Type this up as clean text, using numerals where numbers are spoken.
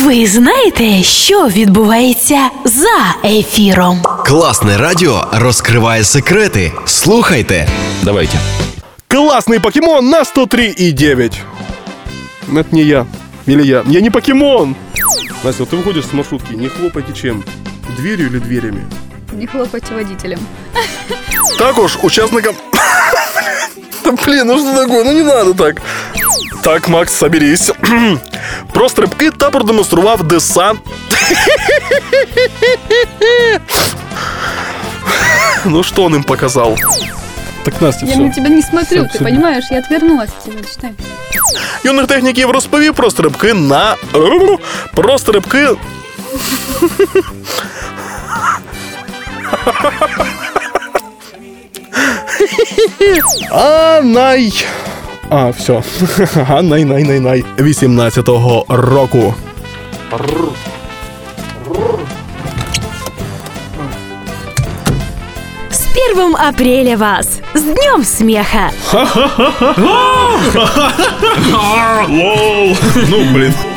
Ви знаєте, що відбувається за ефіром? Класне радіо розкриває секрети. Слухайте. Давайте. Классный покемон на 103,9. Это не я. Или я. Я не покемон. Настя, вот ты выходишь с маршрутки, не хлопайте чем? Дверью или дверями? Не хлопайте водителем. Також учасникам... Да блин, ну что такое? Ну не надо так. Так, Макс, соберись. Про стрибки та продемонстрував десант. Ну что он им показал? Так, Настя, Я все. на тебя не смотрю, Всё, ты понимаешь? Я отвернулась от тебя, читай. Юних техніків розповів про стрибки на... Про стрибки... Все. Най 18-го року. С 1 апреля вас! С Днем смеха! Лол. Ну, блин.